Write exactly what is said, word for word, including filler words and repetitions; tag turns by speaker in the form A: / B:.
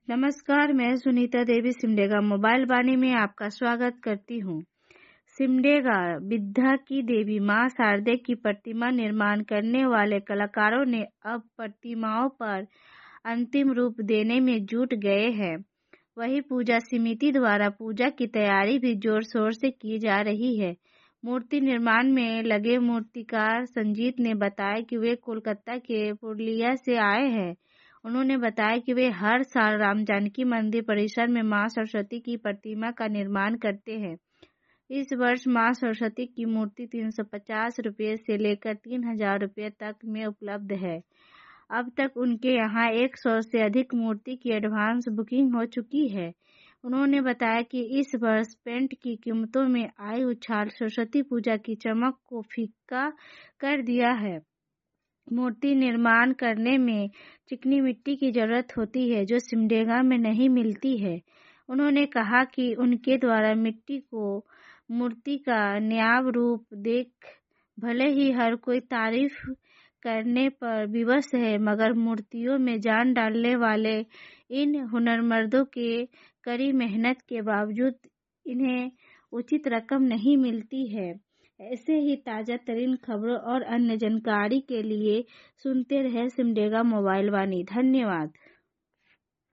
A: नमस्कार, मैं सुनीता देवी सिमडेगा मोबाइल वाणी में आपका स्वागत करती हूँ। सिमडेगा विद्या की देवी मां शारदे की प्रतिमा निर्माण करने वाले कलाकारों ने अब प्रतिमाओं पर अंतिम रूप देने में जुट गए हैं। वहीं पूजा समिति द्वारा पूजा की तैयारी भी जोर शोर से की जा रही है। मूर्ति निर्माण में लगे मूर्तिकार संजीत ने बताया कि वे कोलकाता के पुरुलिया से आए हैं। उन्होंने बताया कि वे हर साल राम जानकी मंदिर परिसर में मां सरस्वती की प्रतिमा का निर्माण करते हैं। इस वर्ष मां सरस्वती की मूर्ति तीन सौ पचास रुपये से लेकर तीन हजार रुपये तक में उपलब्ध है। अब तक उनके यहाँ एक सौ से अधिक मूर्ति की एडवांस बुकिंग हो चुकी है। उन्होंने बताया कि इस वर्ष पेंट की कीमतों में आई उछाल सरस्वती पूजा की चमक को फीका कर दिया है। मूर्ति निर्माण करने में चिकनी मिट्टी की जरूरत होती है, जो सिमडेगा में नहीं मिलती है। उन्होंने कहा कि उनके द्वारा मिट्टी को मूर्ति का नायाब रूप देख भले ही हर कोई तारीफ करने पर विवश है, मगर मूर्तियों में जान डालने वाले इन हुनरमर्दों के कड़ी मेहनत के बावजूद इन्हें उचित रकम नहीं मिलती है। ऐसे ही ताजा तरीन खबरों और अन्य जानकारी के लिए सुनते रहे सिमडेगा मोबाइल वाणी। धन्यवाद।